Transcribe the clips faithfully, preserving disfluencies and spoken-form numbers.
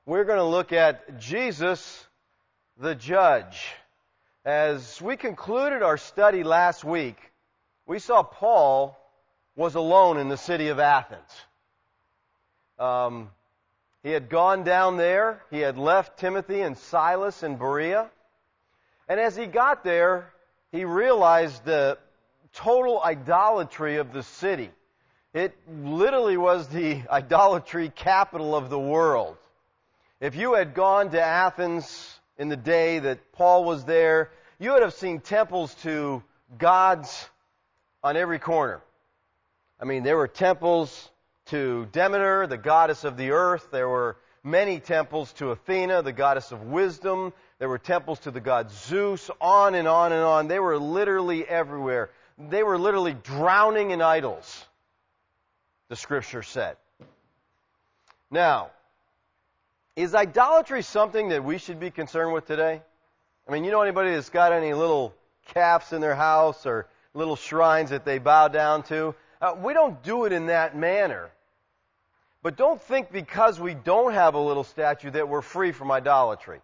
we're going to look at Jesus the Judge. As we concluded our study last week, we saw Paul was alone in the city of Athens. Um, he had gone down there. He had left Timothy and Silas in Berea. And as he got there, he realized the total idolatry of the city. It literally was the idolatry capital of the world. If you had gone to Athens in the day that Paul was there, you would have seen temples to gods on every corner. I mean, there were temples to Demeter, the goddess of the earth. There were many temples to Athena, the goddess of wisdom. There were temples to the god Zeus, on and on and on. They were literally everywhere. They were literally drowning in idols, the Scripture said. Now, is idolatry something that we should be concerned with today? I mean, you know anybody that's got any little calves in their house or little shrines that they bow down to? Uh, we don't do it in that manner. But don't think because we don't have a little statue that we're free from idolatry.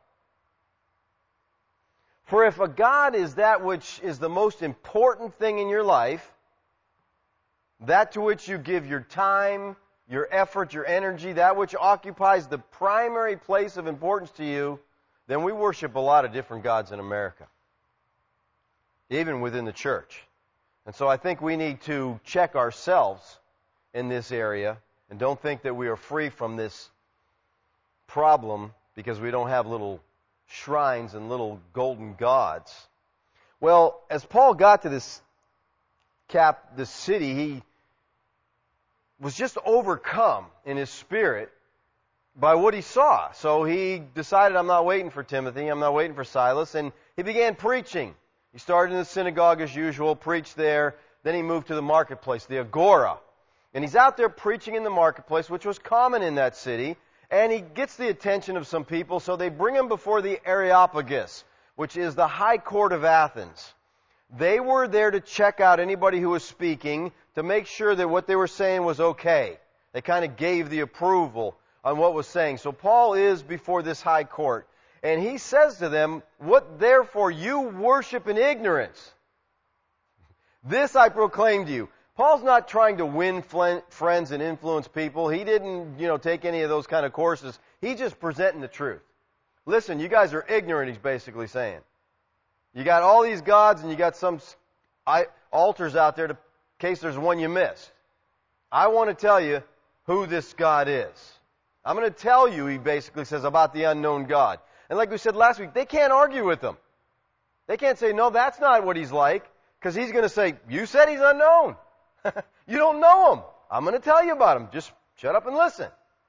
For if a God is that which is the most important thing in your life, that to which you give your time, your effort, your energy, that which occupies the primary place of importance to you, then we worship a lot of different gods in America, even within the church. And so I think we need to check ourselves in this area and don't think that we are free from this problem because we don't have little shrines and little golden gods. Well, as Paul got to this cap, this city, he was just overcome in his spirit by what he saw. So he decided, I'm not waiting for Timothy, I'm not waiting for Silas, and he began preaching. He started in the synagogue as usual, preached there, then he moved to the marketplace, the Agora. And he's out there preaching in the marketplace, which was common in that city, and he gets the attention of some people, so they bring him before the Areopagus, which is the high court of Athens. They were there to check out anybody who was speaking to make sure that what they were saying was okay. They kind of gave the approval on what was saying. So Paul is before this high court, and he says to them, "What therefore you worship in ignorance, this I proclaim to you." Paul's not trying to win friends and influence people. He didn't, you know, take any of those kind of courses. He's just presenting the truth. Listen, you guys are ignorant, he's basically saying. You got all these gods and you got some altars out there to, in case there's one you missed. I want to tell you who this God is. I'm going to tell you, he basically says, about the unknown God. And like we said last week, they can't argue with him. They can't say, no, that's not what he's like, because he's going to say, you said he's unknown. You don't know him. I'm going to tell you about him. Just shut up and listen.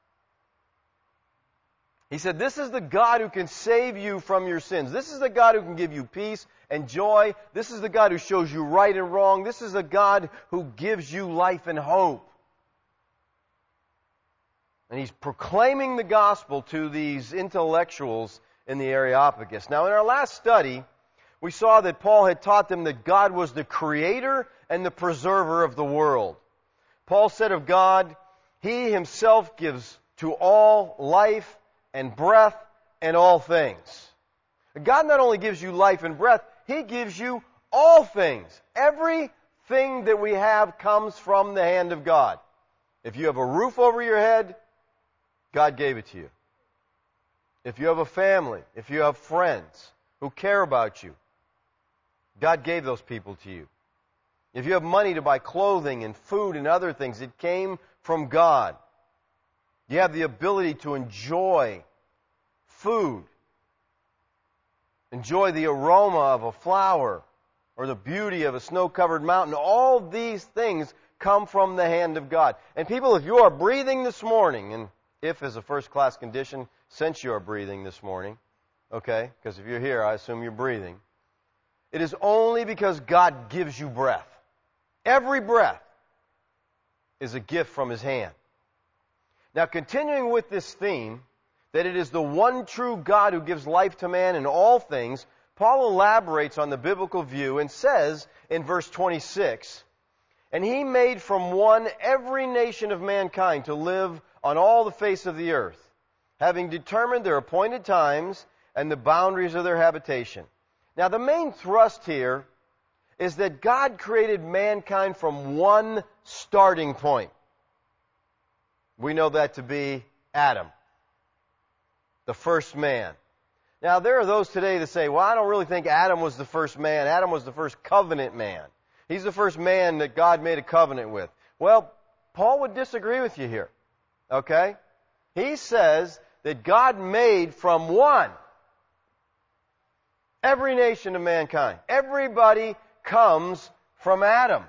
He said, this is the God who can save you from your sins. This is the God who can give you peace and joy. This is the God who shows you right and wrong. This is the God who gives you life and hope. And he's proclaiming the gospel to these intellectuals in the Areopagus. Now, in our last study, we saw that Paul had taught them that God was the creator and the preserver of the world. Paul said of God, He Himself gives to all life and breath and all things. God not only gives you life and breath, He gives you all things. Everything that we have comes from the hand of God. If you have a roof over your head, God gave it to you. If you have a family, if you have friends who care about you, God gave those people to you. If you have money to buy clothing and food and other things, it came from God. You have the ability to enjoy food, enjoy the aroma of a flower or the beauty of a snow-covered mountain. All these things come from the hand of God. And people, if you are breathing this morning, and if as a first-class condition, since you are breathing this morning, okay, because if you're here, I assume you're breathing, it is only because God gives you breath. Every breath is a gift from His hand. Now, continuing with this theme, that it is the one true God who gives life to man in all things, Paul elaborates on the biblical view and says in verse twenty-six, "And He made from one every nation of mankind to live on all the face of the earth, having determined their appointed times and the boundaries of their habitation. Now, the main thrust here is that God created mankind from one starting point. We know that to be Adam, the first man. Now, there are those today that say, well, I don't really think Adam was the first man. Adam was the first covenant man. He's the first man that God made a covenant with. Well, Paul would disagree with you here. Okay? He says that God made from one every nation of mankind. Everybody comes from Adam.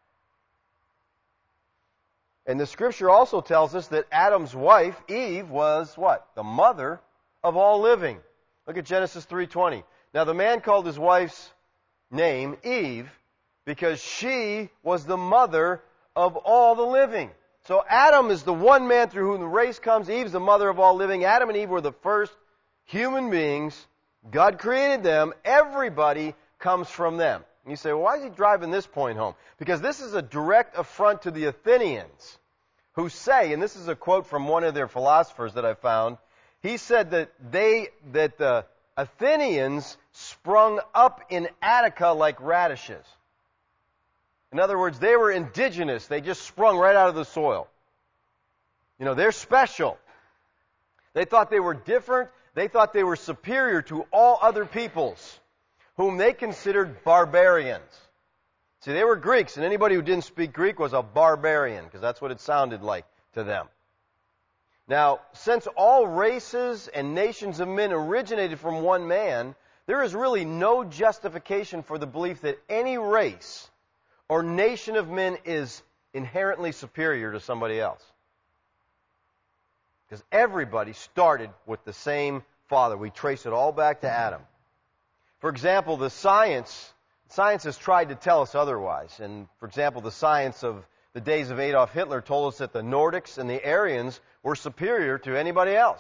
And the Scripture also tells us that Adam's wife, Eve, was what? The mother of all living. Look at Genesis three twenty. Now the man called his wife's name Eve because she was the mother of all the living. So Adam is the one man through whom the race comes. Eve's the mother of all living. Adam and Eve were the first human beings. God created them. Everybody comes from them. And you say, well, why is he driving this point home? Because this is a direct affront to the Athenians who say, and this is a quote from one of their philosophers that I found, he said that they, that the Athenians sprung up in Attica like radishes. In other words, they were indigenous. They just sprung right out of the soil. You know, they're special. They thought they were different. They thought they were superior to all other peoples, whom they considered barbarians. See, they were Greeks, and anybody who didn't speak Greek was a barbarian, because that's what it sounded like to them. Now, since all races and nations of men originated from one man, there is really no justification for the belief that any race or nation of men is inherently superior to somebody else. Because everybody started with the same father. We trace it all back to Adam. For example, the science, science has tried to tell us otherwise. And, for example, the science of the days of Adolf Hitler told us that the Nordics and the Aryans were superior to anybody else.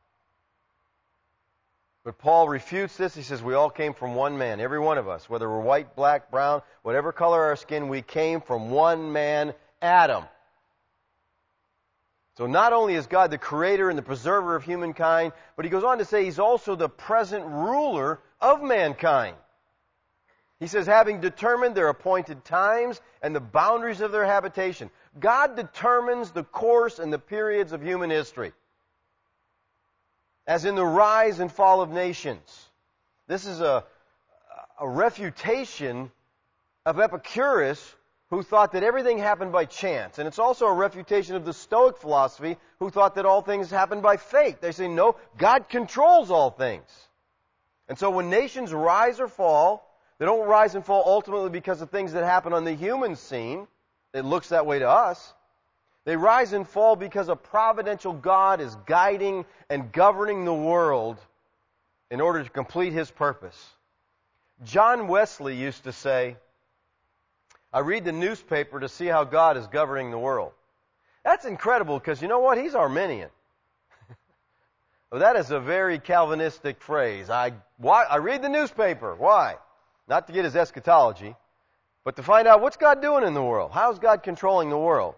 But Paul refutes this. He says we all came from one man, every one of us, whether we're white, black, brown, whatever color our skin, we came from one man, Adam. So not only is God the creator and the preserver of humankind, but he goes on to say he's also the present ruler of mankind. He says, having determined their appointed times and the boundaries of their habitation. God determines the course and the periods of human history. As in the rise and fall of nations. This is a, a refutation of Epicurus, who thought that everything happened by chance. And it's also a refutation of the Stoic philosophy, who thought that all things happen by fate. They say, no, God controls all things. And so when nations rise or fall, they don't rise and fall ultimately because of things that happen on the human scene. It looks that way to us. They rise and fall because a providential God is guiding and governing the world in order to complete His purpose. John Wesley used to say, I read the newspaper to see how God is governing the world. That's incredible because you know what? He's Arminian. Well, that is a very Calvinistic phrase. I, why, I read the newspaper. Why? Not to get his eschatology, but to find out what's God doing in the world. How is God controlling the world?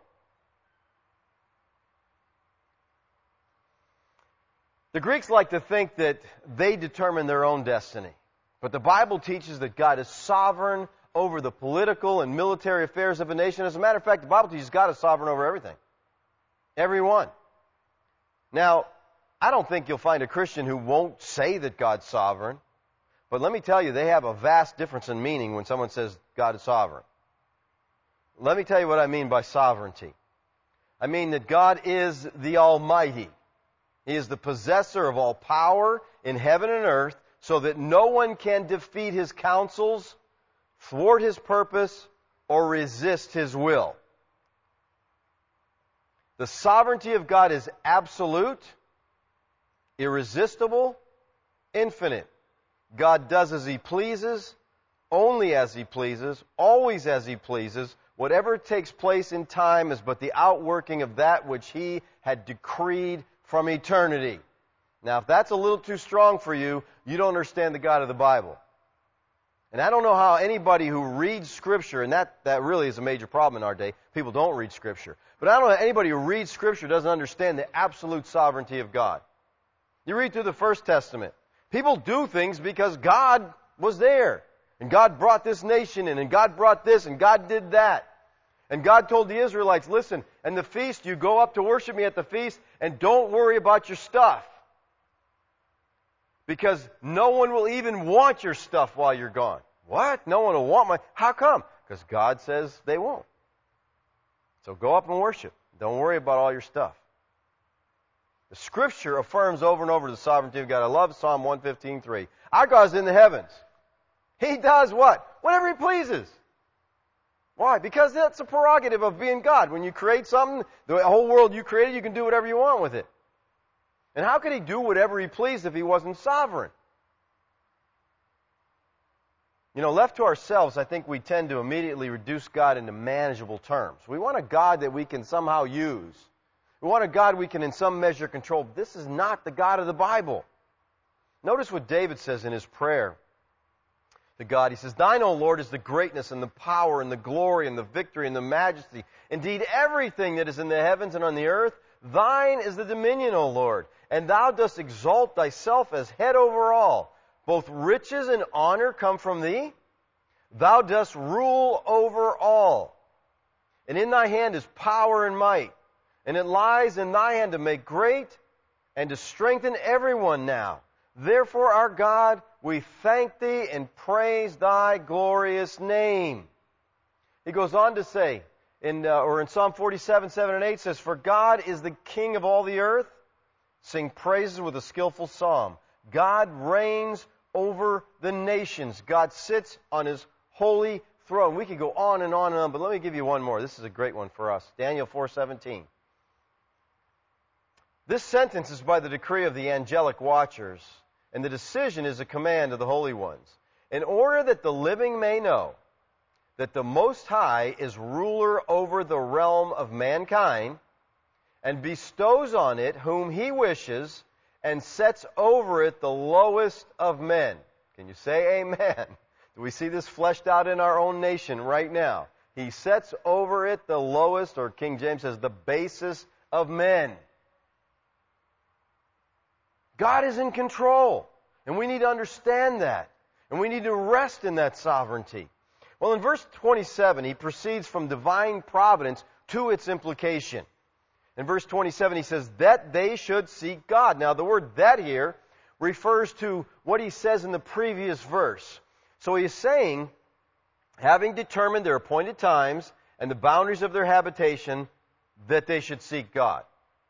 The Greeks like to think that they determine their own destiny. But the Bible teaches that God is sovereign over the political and military affairs of a nation. As a matter of fact, the Bible teaches God is sovereign over everything. Everyone. Now, I don't think you'll find a Christian who won't say that God's sovereign. But let me tell you, they have a vast difference in meaning when someone says God is sovereign. Let me tell you what I mean by sovereignty. I mean that God is the Almighty. He is the possessor of all power in heaven and earth, so that no one can defeat His counsels, thwart His purpose, or resist His will. The sovereignty of God is absolute, irresistible, infinite. God does as He pleases, only as He pleases, always as He pleases. Whatever takes place in time is but the outworking of that which He had decreed from eternity. Now, if that's a little too strong for you, you don't understand the God of the Bible. And I don't know how anybody who reads Scripture, and that, that really is a major problem in our day, people don't read Scripture. But I don't know how anybody who reads Scripture doesn't understand the absolute sovereignty of God. You read through the First Testament. People do things because God was there. And God brought this nation in, and God brought this, and God did that. And God told the Israelites, listen, and the feast, you go up to worship me at the feast, and don't worry about your stuff. Because no one will even want your stuff while you're gone. What? No one will want my... How come? Because God says they won't. So go up and worship. Don't worry about all your stuff. The Scripture affirms over and over the sovereignty of God. I love Psalm one fifteen three. Our God's in the heavens. He does what? Whatever He pleases. Why? Because that's the prerogative of being God. When you create something, the whole world you created, you can do whatever you want with it. And how could He do whatever He pleased if He wasn't sovereign? You know, left to ourselves, I think we tend to immediately reduce God into manageable terms. We want a God that we can somehow use. We want a God we can in some measure control. This is not the God of the Bible. Notice what David says in his prayer to God. He says, Thine, O Lord, is the greatness and the power and the glory and the victory and the majesty. Indeed, everything that is in the heavens and on the earth, Thine is the dominion, O Lord. And Thou dost exalt Thyself as head over all. Both riches and honor come from Thee. Thou dost rule over all. And in Thy hand is power and might. And it lies in Thy hand to make great and to strengthen everyone now. Therefore, our God, we thank Thee and praise Thy glorious name. He goes on to say, in uh, or in Psalm forty-seven, seven and eight says, For God is the King of all the earth. Sing praises with a skillful psalm. God reigns over the nations. God sits on His holy throne. We could go on and on and on, but let me give you one more. This is a great one for us. Daniel four seventeen. This sentence is by the decree of the angelic watchers, and the decision is a command of the holy ones, in order that the living may know that the Most High is ruler over the realm of mankind, and bestows on it whom He wishes, and sets over it the lowest of men. Can you say amen? Do we see this fleshed out in our own nation right now? He sets over it the lowest, or King James says, the basest of men. God is in control, and we need to understand that, and we need to rest in that sovereignty. Well, in verse twenty-seven, he proceeds from divine providence to its implication. In verse twenty-seven, he says, that they should seek God. Now, the word that here refers to what he says in the previous verse. So he is saying, having determined their appointed times and the boundaries of their habitation, that they should seek God.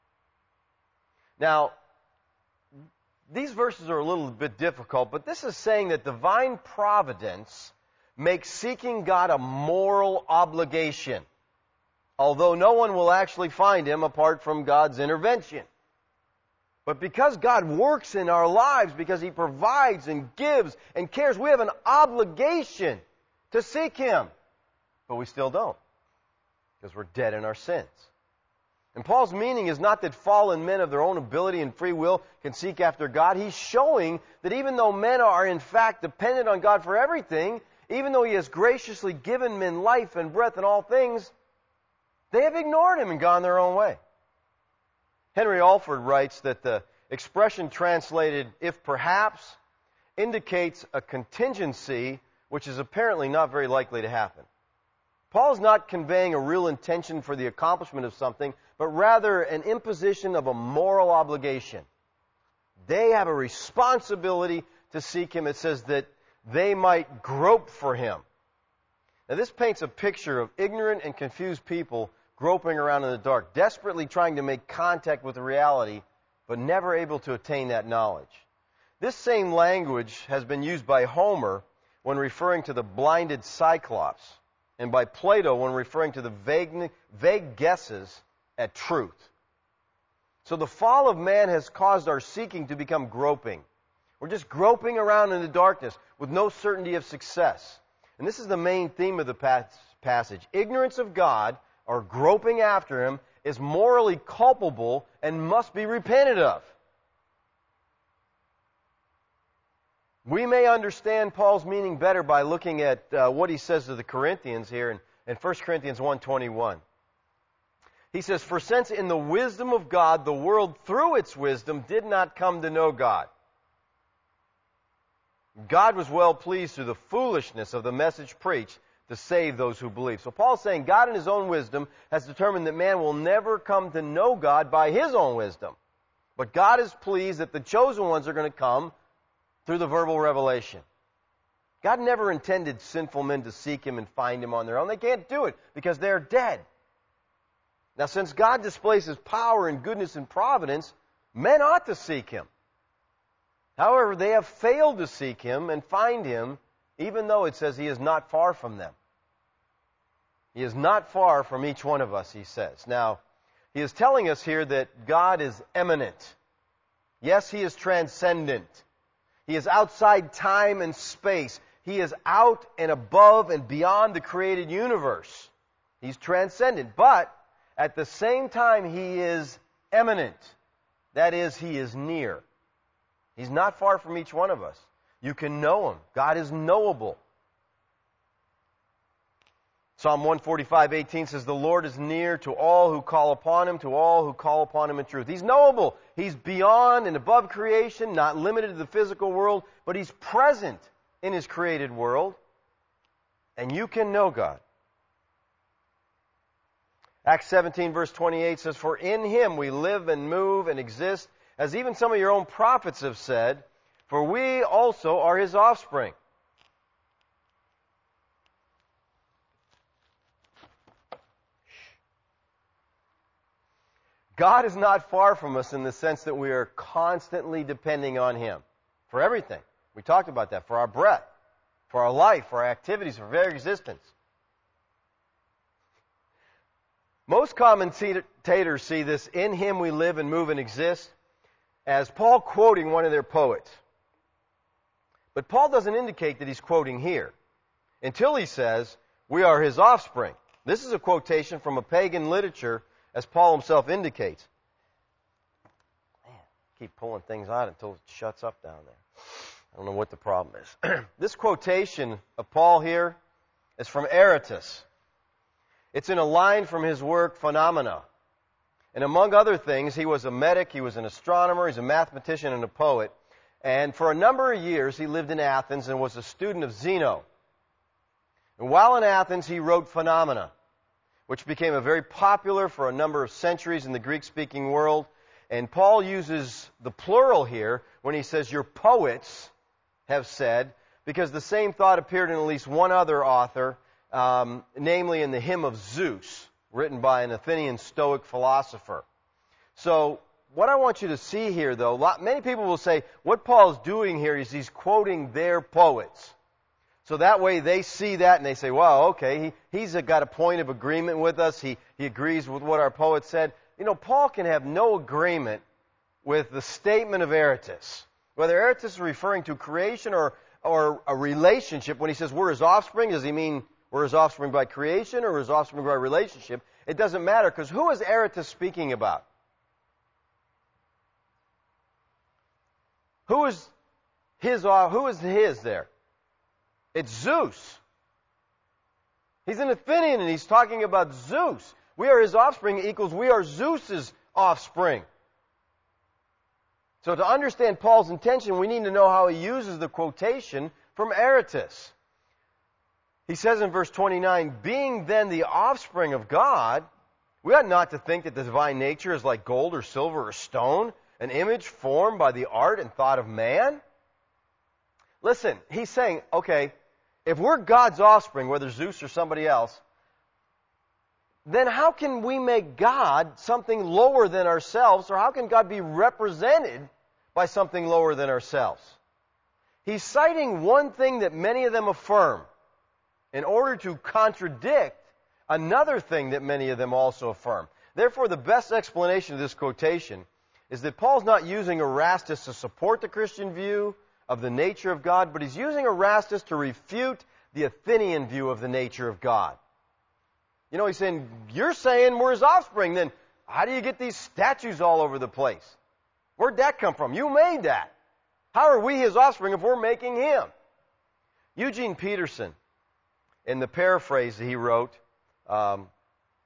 Now, these verses are a little bit difficult, but this is saying that divine providence makes seeking God a moral obligation, although no one will actually find Him apart from God's intervention. But because God works in our lives, because He provides and gives and cares, we have an obligation to seek Him. But we still don't, because we're dead in our sins. And Paul's meaning is not that fallen men of their own ability and free will can seek after God. He's showing that even though men are in fact dependent on God for everything, even though He has graciously given men life and breath and all things, they have ignored Him and gone their own way. Henry Alford writes that the expression translated, if perhaps, indicates a contingency which is apparently not very likely to happen. Paul's not conveying a real intention for the accomplishment of something, but rather an imposition of a moral obligation. They have a responsibility to seek Him. It says that they might grope for Him. Now, this paints a picture of ignorant and confused people groping around in the dark, desperately trying to make contact with reality, but never able to attain that knowledge. This same language has been used by Homer when referring to the blinded Cyclops, and by Plato when referring to the vague, vague guesses at truth. So the fall of man has caused our seeking to become groping. We're just groping around in the darkness with no certainty of success. And this is the main theme of the passage. Ignorance of God, or groping after Him, is morally culpable and must be repented of. We may understand Paul's meaning better by looking at uh, what he says to the Corinthians here in, in First Corinthians one twenty-one. He says, for since in the wisdom of God, the world through its wisdom did not come to know God, God was well pleased through the foolishness of the message preached to save those who believe. So Paul's saying God in His own wisdom has determined that man will never come to know God by his own wisdom. But God is pleased that the chosen ones are going to come through the verbal revelation. God never intended sinful men to seek Him and find Him on their own. They can't do it because they're dead. Now, since God displays His power and goodness and providence, men ought to seek Him. However, they have failed to seek Him and find Him, even though it says He is not far from them. He is not far from each one of us, he says. Now, he is telling us here that God is eminent. Yes, He is transcendent. He is outside time and space. He is out and above and beyond the created universe. He's transcendent. But at the same time, He is eminent. That is, He is near. He's not far from each one of us. You can know Him. God is knowable. Psalm one forty-five, eighteen says, the Lord is near to all who call upon Him, to all who call upon Him in truth. He's knowable. He's beyond and above creation, not limited to the physical world, but He's present in His created world. And you can know God. Acts seventeen, verse twenty-eight says, for in Him we live and move and exist, as even some of your own prophets have said, for we also are His offspring. God is not far from us in the sense that we are constantly depending on Him for everything. We talked about that. For our breath, for our life, for our activities, for very existence. Most commentators see this, in Him we live and move and exist, as Paul quoting one of their poets. But Paul doesn't indicate that he's quoting here until he says, we are His offspring. This is a quotation from a pagan literature, as Paul himself indicates. Man, keep pulling things out until it shuts up down there. I don't know what the problem is. This quotation of Paul here is from Aratus. It's in a line from his work, Phenomena. And among other things, he was a medic, he was an astronomer, he's a mathematician and a poet. And for a number of years, he lived in Athens and was a student of Zeno. And while in Athens, he wrote Phenomena, which became a very popular for a number of centuries in the Greek-speaking world. And Paul uses the plural here when he says, your poets have said, because the same thought appeared in at least one other author, um, namely in the Hymn of Zeus, written by an Athenian Stoic philosopher. So, what I want you to see here, though, lot, many people will say, what Paul's doing here is he's quoting their poets. So that way they see that and they say, well, okay, he, he's got a point of agreement with us. He, he agrees with what our poet said. You know, Paul can have no agreement with the statement of Aratus. Whether Aratus is referring to creation or, or a relationship, when he says we're His offspring, does he mean we're His offspring by creation or His offspring by relationship? It doesn't matter, because who is Aratus speaking about? Who is his, who is his there? It's Zeus. He's an Athenian and he's talking about Zeus. We are His offspring equals we are Zeus's offspring. So to understand Paul's intention, we need to know how he uses the quotation from Aratus. He says in verse twenty-nine, being then the offspring of God, we ought not to think that the divine nature is like gold or silver or stone, an image formed by the art and thought of man. Listen, he's saying, okay, if we're God's offspring, whether Zeus or somebody else, then how can we make God something lower than ourselves, or how can God be represented by something lower than ourselves? He's citing one thing that many of them affirm in order to contradict another thing that many of them also affirm. Therefore, the best explanation of this quotation is that Paul's not using Erastus to support the Christian view of the nature of God, but he's using Erastus to refute the Athenian view of the nature of God. You know, he's saying, you're saying we're His offspring, then how do you get these statues all over the place? Where'd that come from? You made that. How are we His offspring if we're making Him? Eugene Peterson, in the paraphrase that he wrote, um,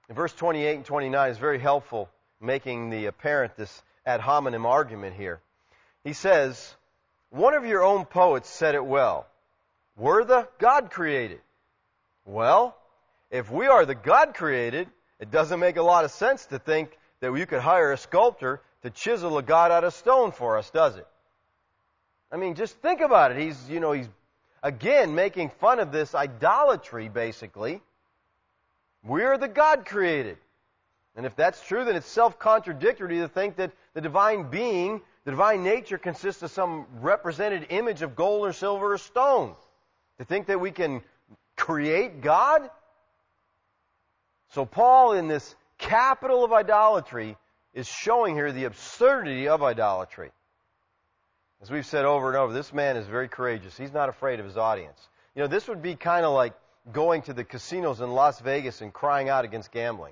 In verse twenty-eight and twenty-nine is very helpful, making the apparent this ad hominem argument here. He says, one of your own poets said it well. We're the God-created. Well, if we are the God-created, it doesn't make a lot of sense to think that you could hire a sculptor to chisel a god out of stone for us, does it? I mean, just think about it. He's, you know, he's, again, making fun of this idolatry, basically. We're the God-created. And if that's true, then it's self-contradictory to think that the divine being, the divine nature, consists of some represented image of gold or silver or stone. To think that we can create God? So Paul, in this capital of idolatry, is showing here the absurdity of idolatry. As we've said over and over, this man is very courageous. He's not afraid of his audience. You know, this would be kind of like going to the casinos in Las Vegas and crying out against gambling.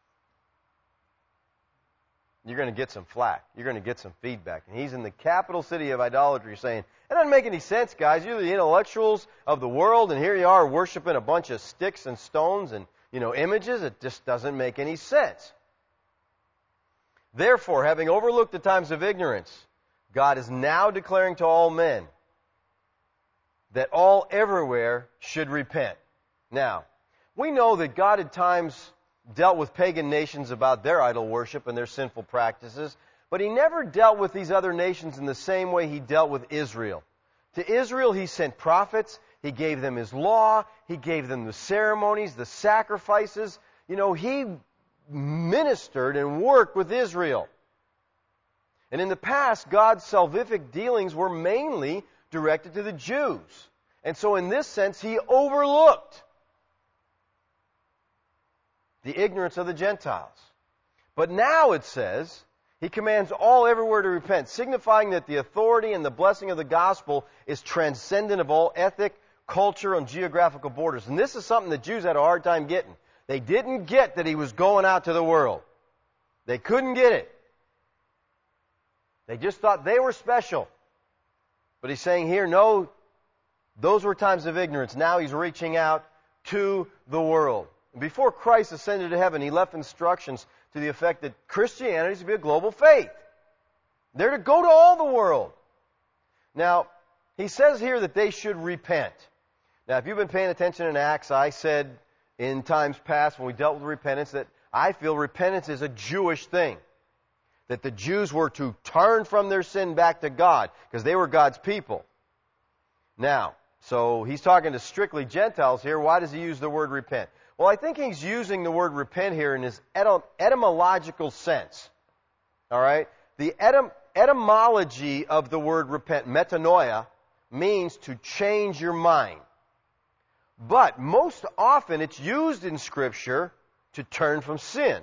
You're going to get some flack. You're going to get some feedback. And he's in the capital city of idolatry saying, it doesn't make any sense, guys. You're the intellectuals of the world, and here you are worshiping a bunch of sticks and stones and, you know, images. It just doesn't make any sense. Therefore, having overlooked the times of ignorance, God is now declaring to all men that all everywhere should repent. Now, we know that God at times dealt with pagan nations about their idol worship and their sinful practices, but He never dealt with these other nations in the same way He dealt with Israel. To Israel, He sent prophets, He gave them His law, He gave them the ceremonies, the sacrifices. You know, He ministered and worked with Israel. And in the past, God's salvific dealings were mainly directed to the Jews. And so in this sense, He overlooked the ignorance of the Gentiles. But now it says, He commands all everywhere to repent, signifying that the authority and the blessing of the gospel is transcendent of all ethic, culture, and geographical borders. And this is something the Jews had a hard time getting. They didn't get that He was going out to the world. They couldn't get it. They just thought they were special. But He's saying here, no, those were times of ignorance. Now He's reaching out to the world. Before Christ ascended to heaven, He left instructions to the effect that Christianity is to be a global faith. They're to go to all the world. Now, He says here that they should repent. Now, if you've been paying attention in Acts, I said in times past when we dealt with repentance that I feel repentance is a Jewish thing. That the Jews were to turn from their sin back to God, because they were God's people. Now, so He's talking to strictly Gentiles here. Why does He use the word repent? Well, I think He's using the word repent here in his etym- etymological sense. All right? The etym- etymology of the word repent, metanoia, means to change your mind. But most often it's used in Scripture to turn from sin.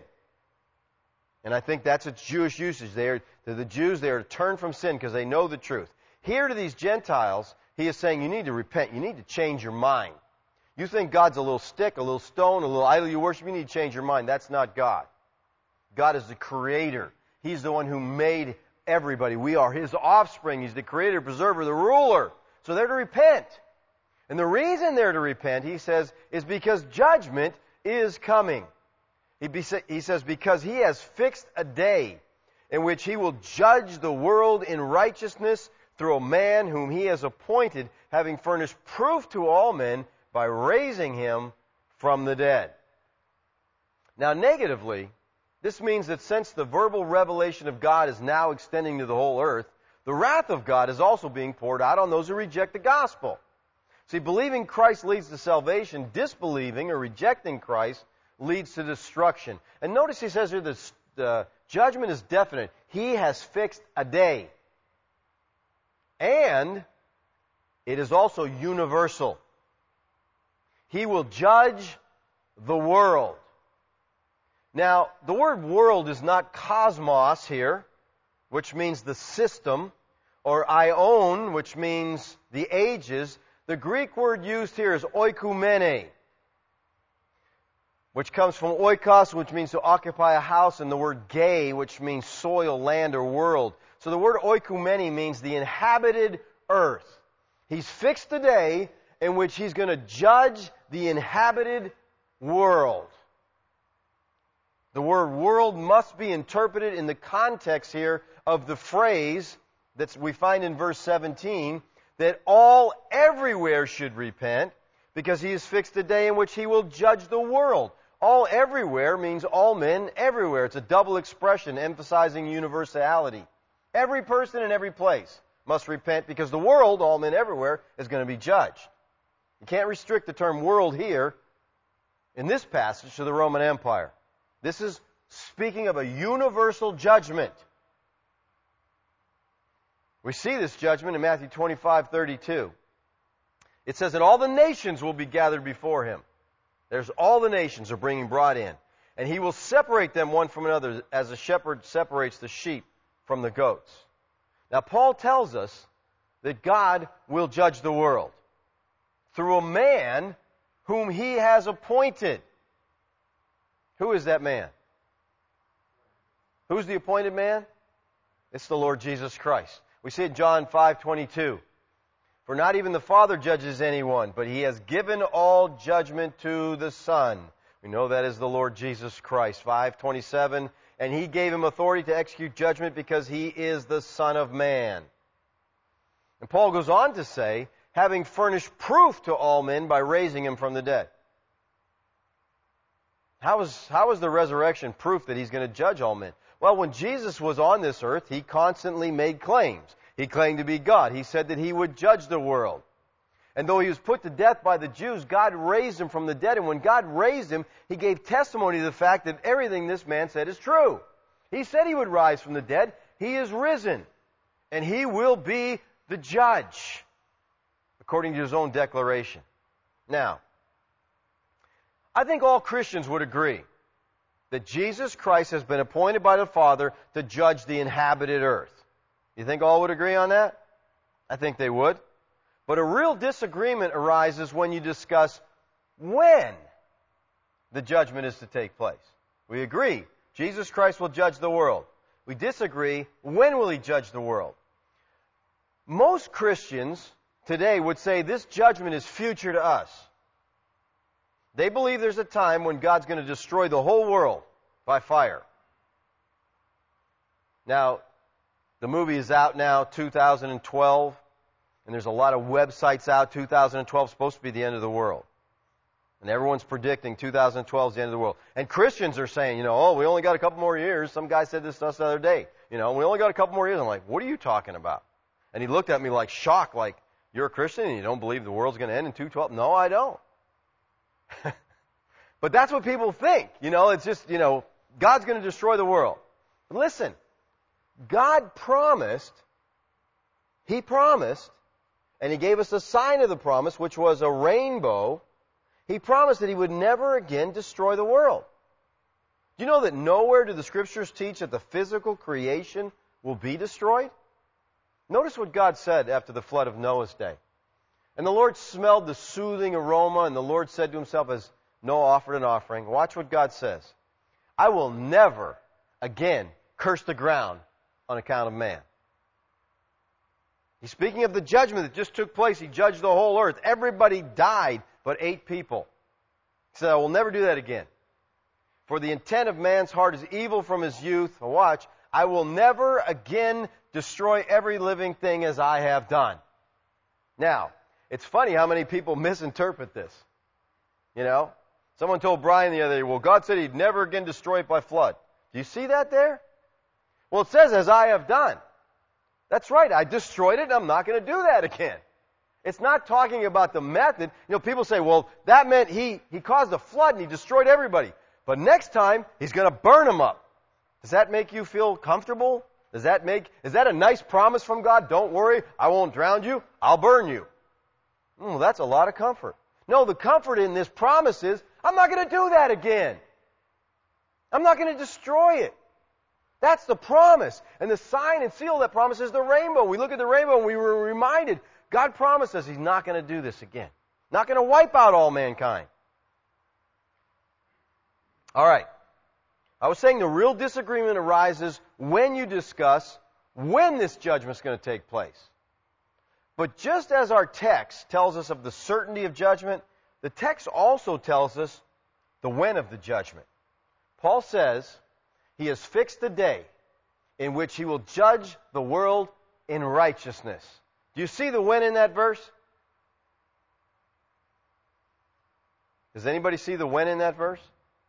And I think that's its Jewish usage. They are, to the Jews, they are to turn from sin because they know the truth. Here to these Gentiles, He is saying you need to repent. You need to change your mind. You think God's a little stick, a little stone, a little idol you worship, you need to change your mind. That's not God. God is the Creator. He's the one who made everybody. We are His offspring. He's the Creator, preserver, the ruler. So they're to repent. And the reason they're to repent, He says, is because judgment is coming. He, be, he says, because He has fixed a day in which He will judge the world in righteousness through a man whom He has appointed, having furnished proof to all men by raising Him from the dead. Now, negatively, this means that since the verbal revelation of God is now extending to the whole earth, the wrath of God is also being poured out on those who reject the gospel. See, believing Christ leads to salvation. Disbelieving or rejecting Christ leads to destruction. And notice He says here the uh, judgment is definite. He has fixed a day. And it is also universal. He will judge the world. Now, the word world is not cosmos here, which means the system, or aion, which means the ages. The Greek word used here is oikumene, which comes from oikos, which means to occupy a house, and the word gay, which means soil, land, or world. So the word oikumene means the inhabited earth. He's fixed a day in which He's going to judge the inhabited world. The word world must be interpreted in the context here of the phrase that we find in verse seventeen, that all everywhere should repent, because he has fixed a day in which he will judge the world. All everywhere means all men everywhere. It's a double expression emphasizing universality. Every person in every place must repent, because the world, all men everywhere, is going to be judged. You can't restrict the term world here in this passage to the Roman Empire. This is speaking of a universal judgment. We see this judgment in Matthew twenty-five thirty-two. It says that all the nations will be gathered before him. There's all the nations are being brought in. And he will separate them one from another, as a shepherd separates the sheep from the goats. Now, Paul tells us that God will judge the world through a man whom he has appointed. Who is that man? Who's the appointed man? It's the Lord Jesus Christ. We see it in John five twenty-two. For not even the Father judges anyone, but he has given all judgment to the Son. We know that is the Lord Jesus Christ. five twenty-seven. And he gave him authority to execute judgment because he is the Son of Man. And Paul goes on to say, having furnished proof to all men by raising him from the dead. How is, how is the resurrection proof that he's going to judge all men? Well, when Jesus was on this earth, he constantly made claims. He claimed to be God. He said that he would judge the world. And though he was put to death by the Jews, God raised him from the dead. And when God raised him, he gave testimony to the fact that everything this man said is true. He said he would rise from the dead. He is risen. And he will be the judge, according to his own declaration. Now, I think all Christians would agree that Jesus Christ has been appointed by the Father to judge the inhabited earth. You think all would agree on that? I think they would. But a real disagreement arises when you discuss when the judgment is to take place. We agree, Jesus Christ will judge the world. We disagree, when will he judge the world? Most Christians today would say this judgment is future to us. They believe there's a time when God's going to destroy the whole world by fire. Now, the movie is out now, two thousand twelve, and there's a lot of websites out. two thousand twelve is supposed to be the end of the world. And everyone's predicting two thousand twelve is the end of the world. And Christians are saying, you know, oh, we only got a couple more years. Some guy said this to us the other day. You know, we only got a couple more years. I'm like, what are you talking about? And he looked at me like shocked, like, you're a Christian and you don't believe the world's going to end in two twelve? No, I don't. But that's what people think. You know, it's just, you know, God's going to destroy the world. But listen, God promised, He promised, and He gave us a sign of the promise, which was a rainbow. He promised that He would never again destroy the world. Do you know that nowhere do the Scriptures teach that the physical creation will be destroyed? Notice what God said after the flood of Noah's day. And the Lord smelled the soothing aroma, and the Lord said to Himself as Noah offered an offering, watch what God says. I will never again curse the ground on account of man. He's speaking of the judgment that just took place. He judged the whole earth. Everybody died but eight people. He said, I will never do that again. For the intent of man's heart is evil from his youth. Watch, I will never again destroy every living thing as I have done. Now, it's funny how many people misinterpret this. You know, someone told Brian the other day, well, God said He'd never again destroy it by flood. Do you see that there? Well, it says, as I have done. That's right, I destroyed it, and I'm not going to do that again. It's not talking about the method. You know, people say, well, that meant he, he caused a flood and He destroyed everybody. But next time, He's going to burn them up. Does that make you feel comfortable? Does that make, is that a nice promise from God? Don't worry, I won't drown you, I'll burn you. Mm, that's a lot of comfort. No, the comfort in this promise is, I'm not going to do that again. I'm not going to destroy it. That's the promise. And the sign and seal of that promise is the rainbow. We look at the rainbow and we were reminded, God promised us He's not going to do this again. Not going to wipe out all mankind. All right. I was saying the real disagreement arises when you discuss when this judgment is going to take place. But just as our text tells us of the certainty of judgment, the text also tells us the when of the judgment. Paul says he has fixed the day in which he will judge the world in righteousness. Do you see the when in that verse? Does anybody see the when in that verse?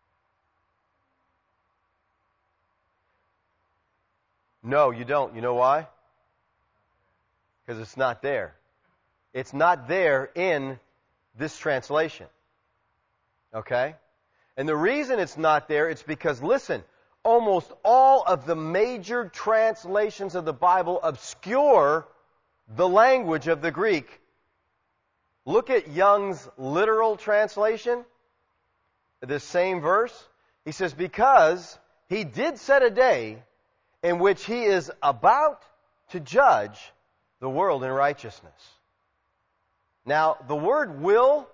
No, you don't. You know why? Because it's not there. It's not there in this translation. Okay? And the reason it's not there, it's because, listen, almost all of the major translations of the Bible obscure the language of the Greek. Look at Young's literal translation, the same verse. He says, because he did set a day in which he is about to judge the world in righteousness. Now, the word will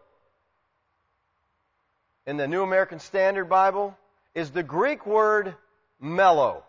in the New American Standard Bible is the Greek word mello.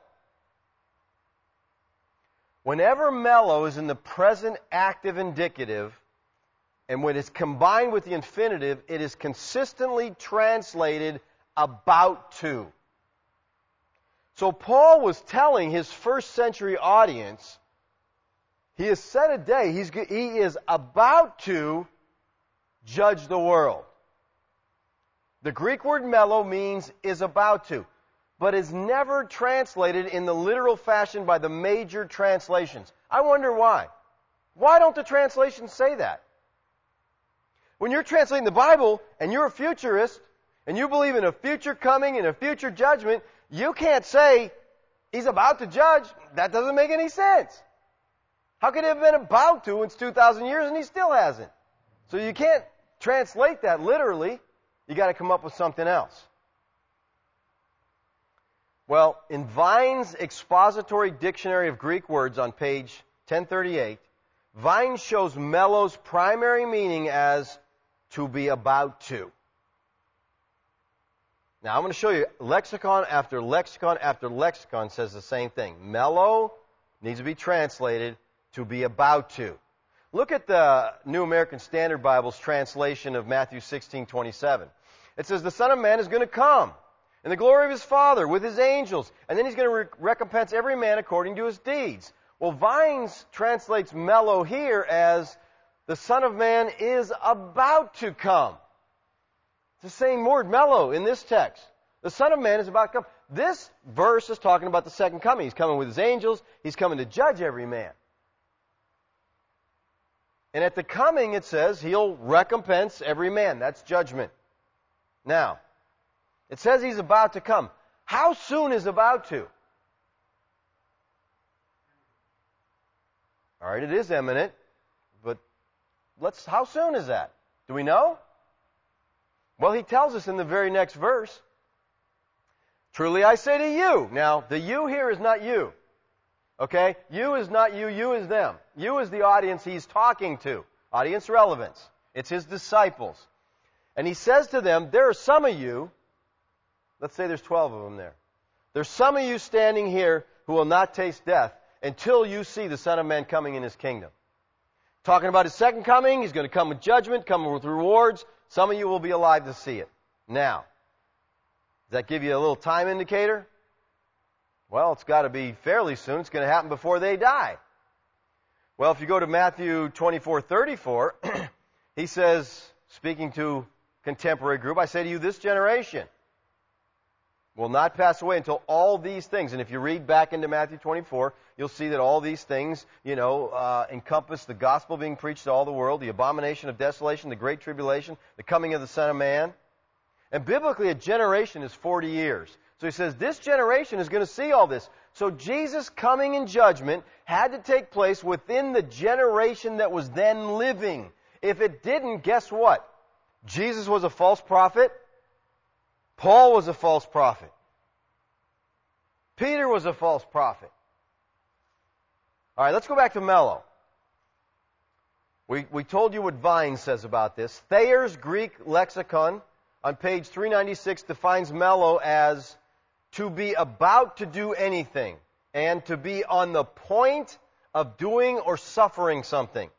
Whenever mello is in the present active indicative, and when it's combined with the infinitive, it is consistently translated about to. So Paul was telling his first century audience, he has set a day, he's, he is about to judge the world. The Greek word mello means is about to, but is never translated in the literal fashion by the major translations. I wonder why. Why don't the translations say that? When you're translating the Bible and you're a futurist and you believe in a future coming and a future judgment, you can't say he's about to judge. That doesn't make any sense. How could he have been about to? It's two thousand years and he still hasn't. So you can't translate that literally. You got to come up with something else. Well, in Vine's Expository Dictionary of Greek Words on page ten thirty-eight, Vine shows mello's primary meaning as to be about to. Now, I'm going to show you lexicon after lexicon after lexicon says the same thing. Mello needs to be translated to be about to. Look at the New American Standard Bible's translation of Matthew sixteen twenty-seven. It says, the Son of Man is going to come in the glory of His Father with His angels, and then He's going to re- recompense every man according to his deeds. Well, Vines translates mello here as the Son of Man is about to come. It's the same word, mello, in this text. The Son of Man is about to come. This verse is talking about the second coming. He's coming with His angels. He's coming to judge every man. And at the coming, it says, He'll recompense every man. That's judgment. Now, it says He's about to come. How soon is about to? All right, it is imminent, but let's. How soon is that? Do we know? Well, He tells us in the very next verse, truly I say to you. Now, the you here is not you. Okay? You is not you, you is them. You is the audience He's talking to. Audience relevance. It's His disciples. And He says to them, there are some of you, let's say there's twelve of them there. There's some of you standing here who will not taste death until you see the Son of Man coming in His kingdom. Talking about His second coming, He's going to come with judgment, come with rewards. Some of you will be alive to see it. Now, does that give you a little time indicator? Well, it's got to be fairly soon. It's going to happen before they die. Well, if you go to Matthew twenty-four thirty-four, He says, speaking to contemporary group, I say to you, this generation will not pass away until all these things. And if you read back into Matthew twenty-four, you'll see that all these things, you know, uh, encompass the gospel being preached to all the world, the abomination of desolation, the great tribulation, the coming of the Son of Man. And biblically, a generation is forty years. So He says, this generation is going to see all this. So Jesus' coming in judgment had to take place within the generation that was then living. If it didn't, guess what? Jesus was a false prophet. Paul was a false prophet. Peter was a false prophet. All right, let's go back to mello. We, we told you what Vine says about this. Thayer's Greek lexicon on page three ninety-six defines mello as to be about to do anything and to be on the point of doing or suffering something.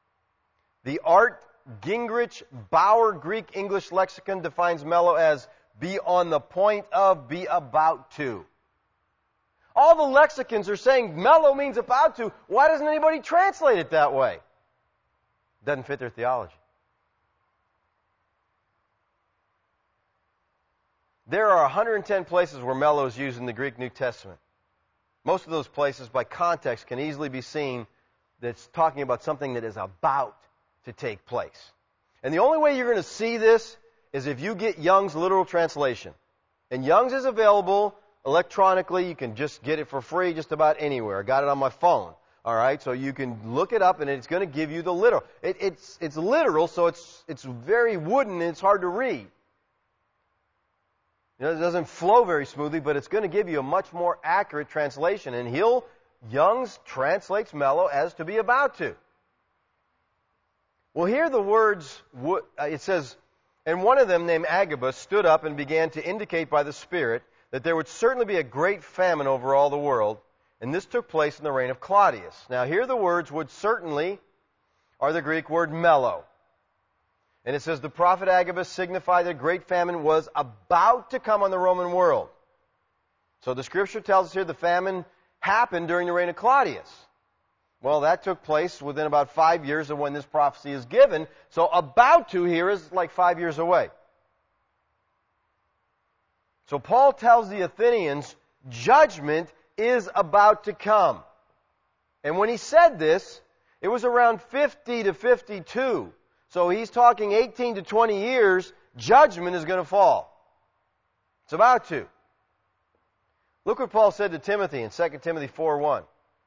The Art Gingrich Bauer Greek English lexicon defines mello as be on the point of, be about to. All the lexicons are saying mellow means about to. Why doesn't anybody translate it that way? Doesn't fit their theology. There are one hundred ten places where mellow is used in the Greek New Testament. Most of those places, by context, can easily be seen that's talking about something that is about to take place. And the only way you're going to see this is if you get Young's literal translation. And Young's is available electronically. You can just get it for free just about anywhere. I got it on my phone. All right, so you can look it up, and it's going to give you the literal. It, it's it's literal, so it's it's very wooden and it's hard to read. You know, it doesn't flow very smoothly, but it's going to give you a much more accurate translation. And he'll, Young's translates mellow as to be about to. Well, here the words, it says, and one of them named Agabus stood up and began to indicate by the Spirit that there would certainly be a great famine over all the world. And this took place in the reign of Claudius. Now here the words would certainly are the Greek word mellow. And it says, the prophet Agabus signified that a great famine was about to come on the Roman world. So the Scripture tells us here the famine happened during the reign of Claudius. Well, that took place within about five years of when this prophecy is given. So about to here is like five years away. So Paul tells the Athenians, judgment is about to come. And when he said this, it was around fifty to fifty-two. So he's talking eighteen to twenty years, judgment is going to fall. It's about to. Look what Paul said to Timothy in Second Timothy four one.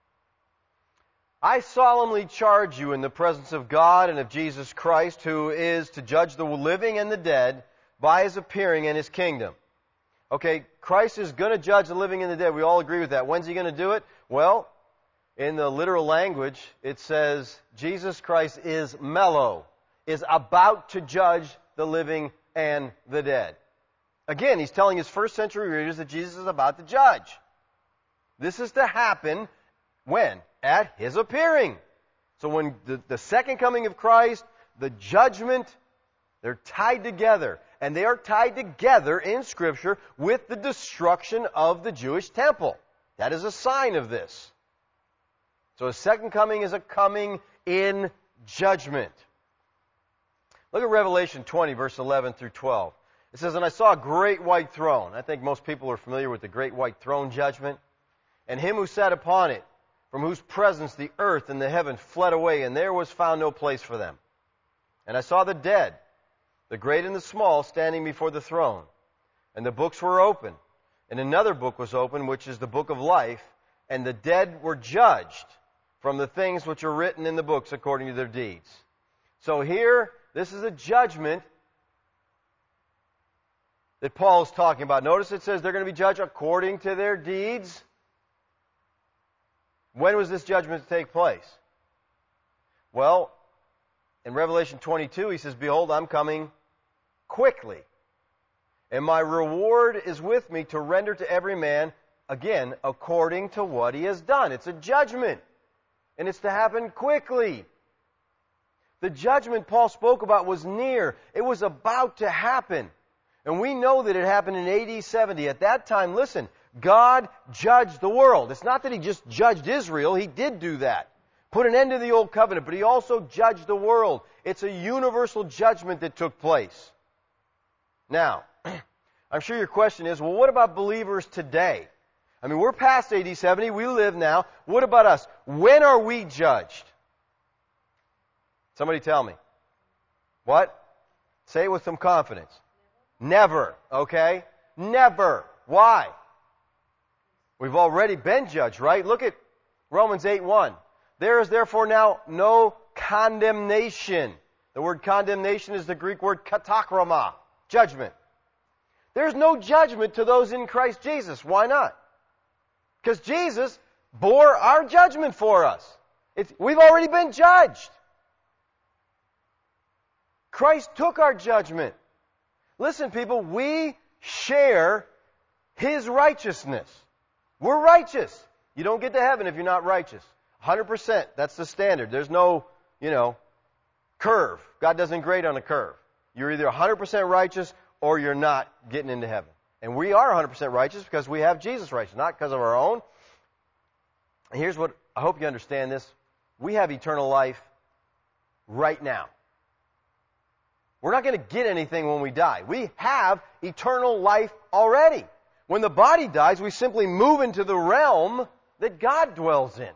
I solemnly charge you in the presence of God and of Jesus Christ, who is to judge the living and the dead by His appearing in His kingdom. Okay, Christ is going to judge the living and the dead. We all agree with that. When's He going to do it? Well, in the literal language, it says Jesus Christ is mellow, is about to judge the living and the dead. Again, he's telling his first century readers that Jesus is about to judge. This is to happen when? At His appearing. So when the, the second coming of Christ, the judgment, they're tied together. And they are tied together in Scripture with the destruction of the Jewish temple. That is a sign of this. So His second coming is a coming in judgment. Look at Revelation twenty, verse eleven through twelve. It says, and I saw a great white throne. I think most people are familiar with the great white throne judgment. And Him who sat upon it, from whose presence the earth and the heaven fled away, and there was found no place for them. And I saw the dead, the great and the small, standing before the throne. And the books were open. And another book was opened, which is the book of life. And the dead were judged from the things which are written in the books according to their deeds. So here, this is a judgment that Paul is talking about. Notice it says they're going to be judged according to their deeds. When was this judgment to take place? Well, in Revelation twenty-two, he says, behold, I'm coming quickly, and my reward is with me to render to every man, again, according to what he has done. It's a judgment, and it's to happen quickly. The judgment Paul spoke about was near. It was about to happen. And we know that it happened in A D seventy. At that time, listen, God judged the world. It's not that He just judged Israel. He did do that. Put an end to the old covenant, but He also judged the world. It's a universal judgment that took place. Now, I'm sure your question is, well, what about believers today? I mean, we're past A D seventy. We live now. What about us? When are we judged? Somebody tell me. What? Say it with some confidence. Never, okay? Never. Why? We've already been judged, right? Look at Romans eight one. There is therefore now no condemnation. The word condemnation is the Greek word katakrama, judgment. There's no judgment to those in Christ Jesus. Why not? Because Jesus bore our judgment for us. It's, we've already been judged. Christ took our judgment. Listen, people, we share His righteousness. We're righteous. You don't get to heaven if you're not righteous. one hundred percent. That's the standard. There's no, you know, curve. God doesn't grade on a curve. You're either one hundred percent righteous or you're not getting into heaven. And we are one hundred percent righteous because we have Jesus righteous, not because of our own. And here's what, I hope you understand this. We have eternal life right now. We're not going to get anything when we die. We have eternal life already. When the body dies, we simply move into the realm that God dwells in.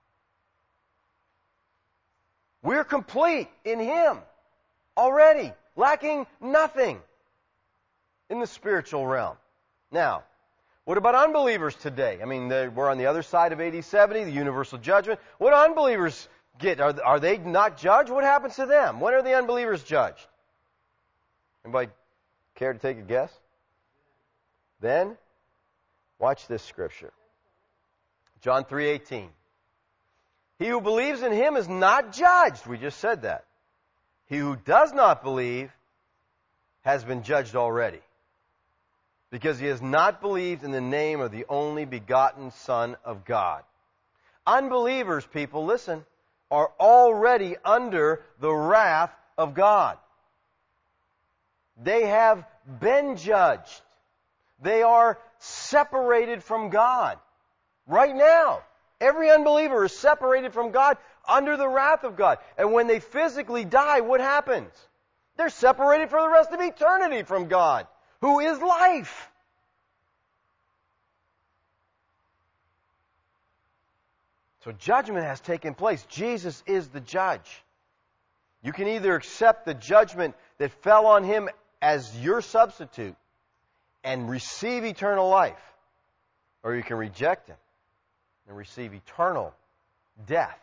We're complete in Him already, lacking nothing in the spiritual realm. Now, what about unbelievers today? I mean, we're on the other side of A D seventy, the universal judgment. What do unbelievers get? Are, are they not judged? What happens to them? When are the unbelievers judged? Anybody care to take a guess? Then, watch this scripture. John three eighteen. He who believes in Him is not judged. We just said that. He who does not believe has been judged already, because he has not believed in the name of the only begotten Son of God. Unbelievers, people, listen, are already under the wrath of God. They have been judged. They are separated from God. Right now, every unbeliever is separated from God under the wrath of God. And when they physically die, what happens? They're separated for the rest of eternity from God, who is life. So judgment has taken place. Jesus is the judge. You can either accept the judgment that fell on Him as your substitute and receive eternal life, or you can reject Him and receive eternal death.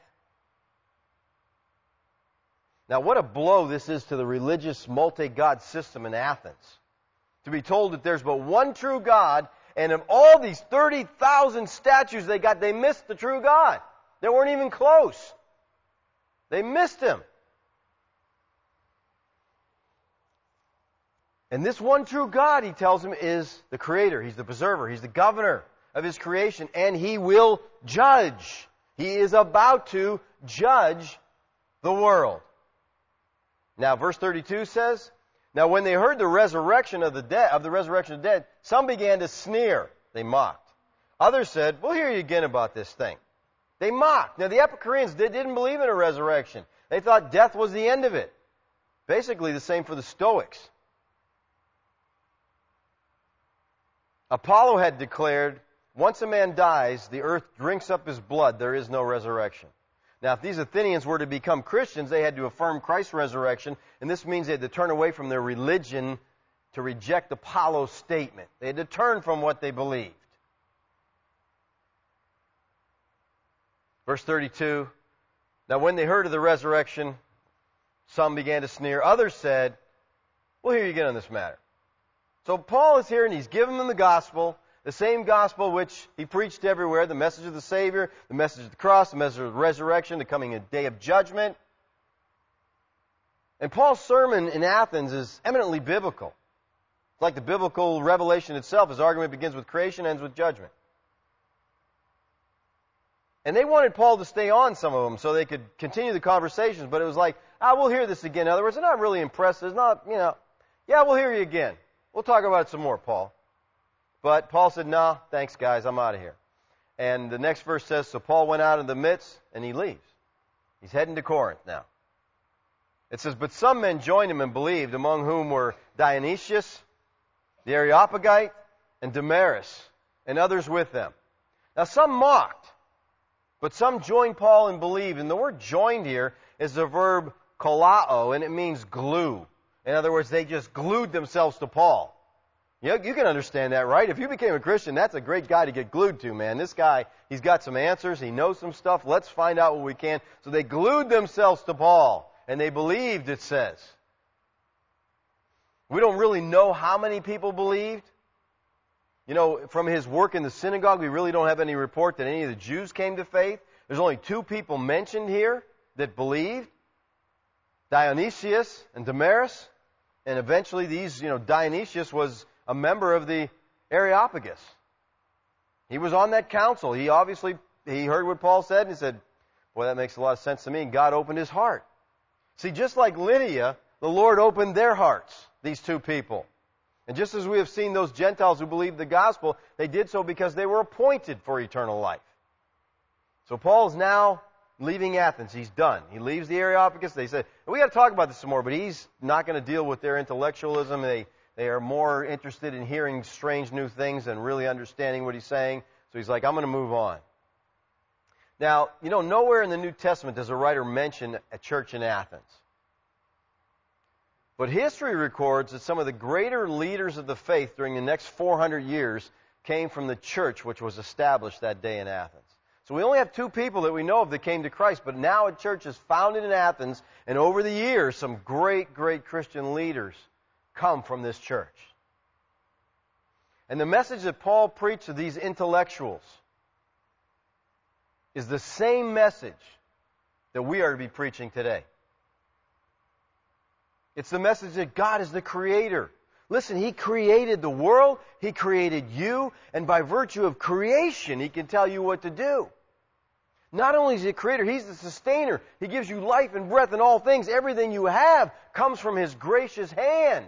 Now, what a blow this is to the religious multi-God system in Athens. To be told that there's but one true God, and of all these thirty thousand statues they got, they missed the true God. They weren't even close. They missed Him. And this one true God, he tells them, is the Creator. He's the preserver. He's the governor of His creation. And He will judge. He is about to judge the world. Now, verse thirty-two says, now when they heard the resurrection of the dead, of the resurrection of the dead, some began to sneer. They mocked. Others said, we'll hear you again about this thing. They mocked. Now, the Epicureans they didn't believe in a resurrection. They thought death was the end of it. Basically the same for the Stoics. Apollo had declared, once a man dies, the earth drinks up his blood. There is no resurrection. Now, if these Athenians were to become Christians, they had to affirm Christ's resurrection, and this means they had to turn away from their religion to reject Apollo's statement. They had to turn from what they believed. Verse thirty-two, now when they heard of the resurrection, some began to sneer. Others said, we'll hear you again on this matter. So Paul is here and he's giving them the gospel, the same gospel which he preached everywhere, the message of the Savior, the message of the cross, the message of the resurrection, the coming day of judgment. And Paul's sermon in Athens is eminently biblical. It's like the biblical revelation itself. His argument begins with creation, ends with judgment. And they wanted Paul to stay on, some of them, so they could continue the conversations, but it was like, ah, we'll hear this again. In other words, they're not really impressed. It's not, you know, yeah, we'll hear you again. We'll talk about it some more, Paul. But Paul said, no, thanks, guys, I'm out of here. And the next verse says, so Paul went out in the midst, and he leaves. He's heading to Corinth now. It says, but some men joined him and believed, among whom were Dionysius, the Areopagite, and Damaris, and others with them. Now some mocked, but some joined Paul and believed. And the word joined here is the verb kolao, and it means glue. In other words, they just glued themselves to Paul. You know, you can understand that, right? If you became a Christian, that's a great guy to get glued to, man. This guy, he's got some answers. He knows some stuff. Let's find out what we can. So they glued themselves to Paul, and they believed, it says. We don't really know how many people believed. You know, from his work in the synagogue, we really don't have any report that any of the Jews came to faith. There's only two people mentioned here that believed, Dionysius and Damaris. And eventually these, you know, Dionysius was a member of the Areopagus. He was on that council. He obviously, he heard what Paul said and he said, boy, that makes a lot of sense to me. And God opened his heart. See, just like Lydia, the Lord opened their hearts, these two people. And just as we have seen those Gentiles who believed the gospel, they did so because they were appointed for eternal life. So Paul's now leaving Athens. He's done. He leaves the Areopagus. They said, we got to talk about this some more, but he's not going to deal with their intellectualism. They, they are more interested in hearing strange new things than really understanding what he's saying. So he's like, I'm going to move on. Now, you know, nowhere in the New Testament does a writer mention a church in Athens. But history records that some of the greater leaders of the faith during the next four hundred years came from the church which was established that day in Athens. So we only have two people that we know of that came to Christ, but now a church is founded in Athens, and over the years, some great, great Christian leaders come from this church. And the message that Paul preached to these intellectuals is the same message that we are to be preaching today. It's the message that God is the creator. Listen, He created the world, He created you, and by virtue of creation, He can tell you what to do. Not only is He the creator, He's the sustainer. He gives you life and breath and all things. Everything you have comes from His gracious hand.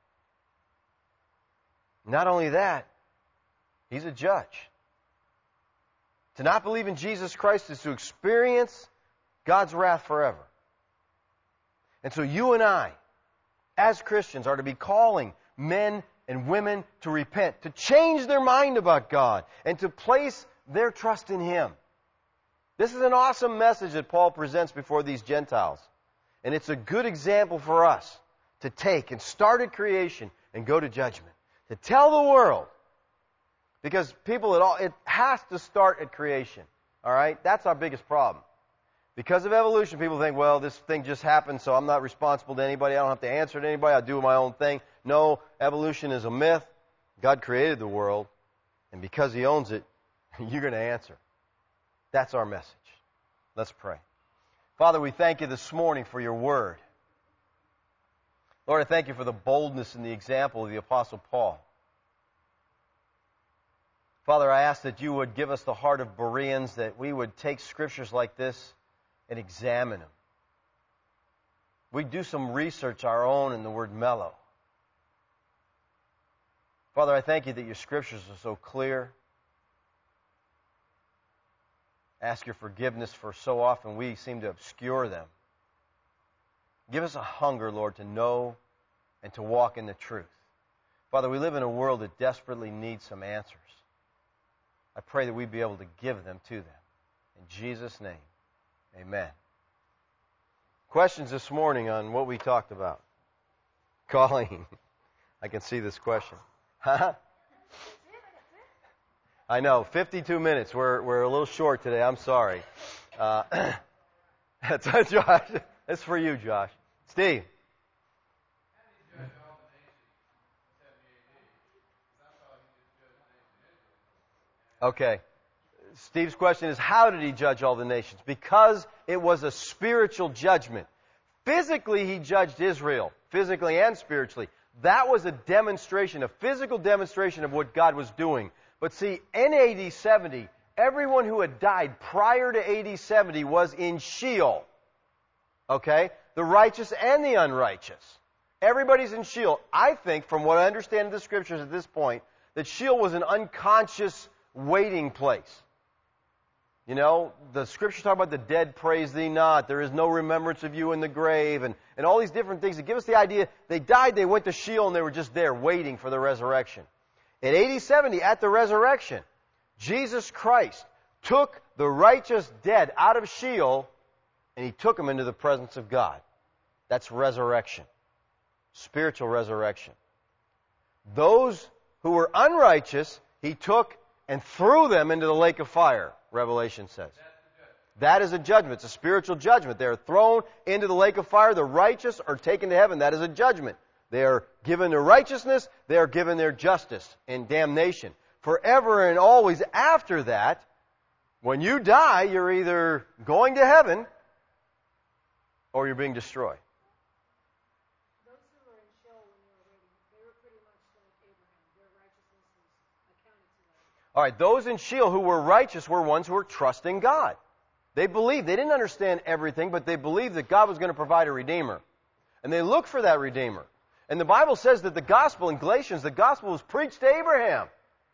Not only that, He's a judge. To not believe in Jesus Christ is to experience God's wrath forever. And so you and I, as Christians, are to be calling men and women to repent, to change their mind about God, and to place their trust in Him. This is an awesome message that Paul presents before these Gentiles. And it's a good example for us to take and start at creation and go to judgment. To tell the world. Because people, it, all, it has to start at creation. All right? That's our biggest problem. Because of evolution, people think, well, this thing just happened, so I'm not responsible to anybody. I don't have to answer to anybody. I'll do my own thing. No, evolution is a myth. God created the world, and because He owns it, you're going to answer. That's our message. Let's pray. Father, we thank You this morning for Your Word. Lord, I thank You for the boldness and the example of the Apostle Paul. Father, I ask that You would give us the heart of Bereans, that we would take scriptures like this and examine them. We do some research our own in the word mellow. Father, I thank You that Your scriptures are so clear. Ask Your forgiveness for so often we seem to obscure them. Give us a hunger, Lord, to know and to walk in the truth. Father, we live in a world that desperately needs some answers. I pray that we be able to give them to them. In Jesus' name. Amen. Questions this morning on what we talked about? Colleen, I can see this question. Huh? I know, fifty-two minutes. We're we're a little short today. I'm sorry. Uh, that's Josh. That's for you, Josh. Steve. Okay. Steve's question is, how did He judge all the nations? Because it was a spiritual judgment. Physically, He judged Israel, physically and spiritually. That was a demonstration, a physical demonstration of what God was doing. But see, in A D seventy, everyone who had died prior to A D seventy was in Sheol. Okay? The righteous and the unrighteous. Everybody's in Sheol. I think, from what I understand of the Scriptures at this point, that Sheol was an unconscious waiting place. You know, the Scriptures talk about the dead praise Thee not. There is no remembrance of you in the grave. And, and all these different things that give us the idea they died, they went to Sheol, and they were just there waiting for the resurrection. In A D seventy, at the resurrection, Jesus Christ took the righteous dead out of Sheol, and He took them into the presence of God. That's resurrection. Spiritual resurrection. Those who were unrighteous, He took and threw them into the lake of fire, Revelation says. That is a judgment. It's a spiritual judgment. They are thrown into the lake of fire. The righteous are taken to heaven. That is a judgment. They are given their righteousness. They are given their justice and damnation. Forever and always after that, when you die, you're either going to heaven or you're being destroyed. Those who were in Sheol when they were waiting, they were pretty much like Abraham. Their righteousness was accounted to them. All right, those in Sheol who were righteous were ones who were trusting God. They believed. They didn't understand everything, but they believed that God was going to provide a Redeemer. And they looked for that Redeemer. And the Bible says that the gospel in Galatians, the gospel was preached to Abraham.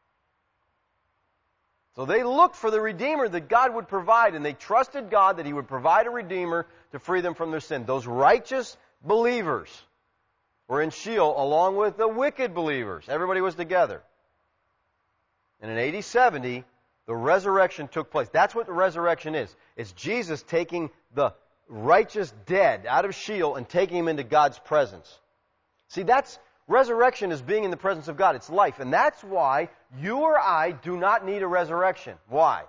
So they looked for the Redeemer that God would provide, and they trusted God that He would provide a Redeemer to free them from their sin. Those righteous believers were in Sheol along with the wicked believers. Everybody was together. And in A D seventy, the resurrection took place. That's what the resurrection is. It's Jesus taking the righteous dead out of Sheol and taking him into God's presence. See, that's resurrection is being in the presence of God. It's life. And that's why you or I do not need a resurrection. Why?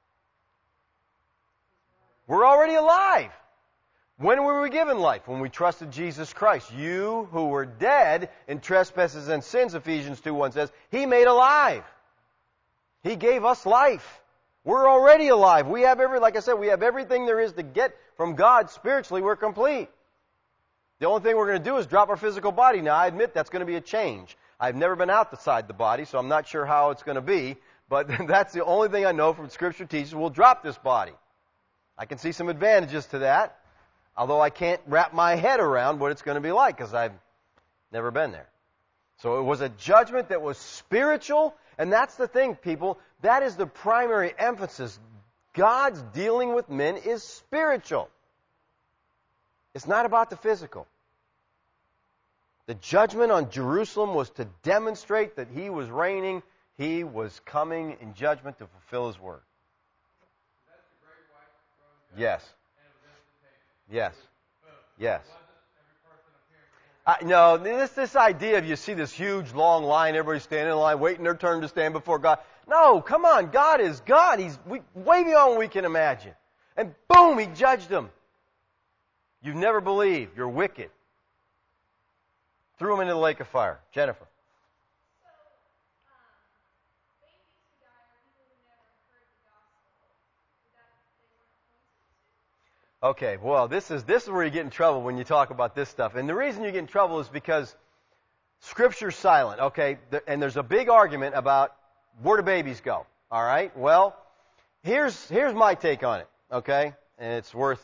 We're already alive. When were we given life? When we trusted Jesus Christ. You who were dead in trespasses and sins, Ephesians two one says, He made alive. He gave us life. We're already alive. We have every, like I said, we have everything there is to get from God spiritually. We're complete. The only thing we're going to do is drop our physical body. Now, I admit that's going to be a change. I've never been outside the body, so I'm not sure how it's going to be. But that's the only thing I know from Scripture teaches. We'll drop this body. I can see some advantages to that, although I can't wrap my head around what it's going to be like because I've never been there. So it was a judgment that was spiritual, and that's the thing, people. That is the primary emphasis. God's dealing with men is spiritual. It's not about the physical. The judgment on Jerusalem was to demonstrate that He was reigning. He was coming in judgment to fulfill His word. That's the great white throne. Yes. Yes. Yes. Every person appearing I, no, this this idea of you see this huge long line, everybody standing in line, waiting their turn to stand before God. No, come on, God is God. He's we, way beyond what we can imagine. And boom, He judged them. You've never believed. You're wicked. Threw them into the lake of fire. Jennifer. So, um, babies who die are people who never heard the gospel. That they weren't pointed to. Okay, well, this is this is where you get in trouble when you talk about this stuff. And the reason you get in trouble is because Scripture's silent, okay? And there's a big argument about where do babies go, all right? Well, here's here's my take on it, okay? And it's worth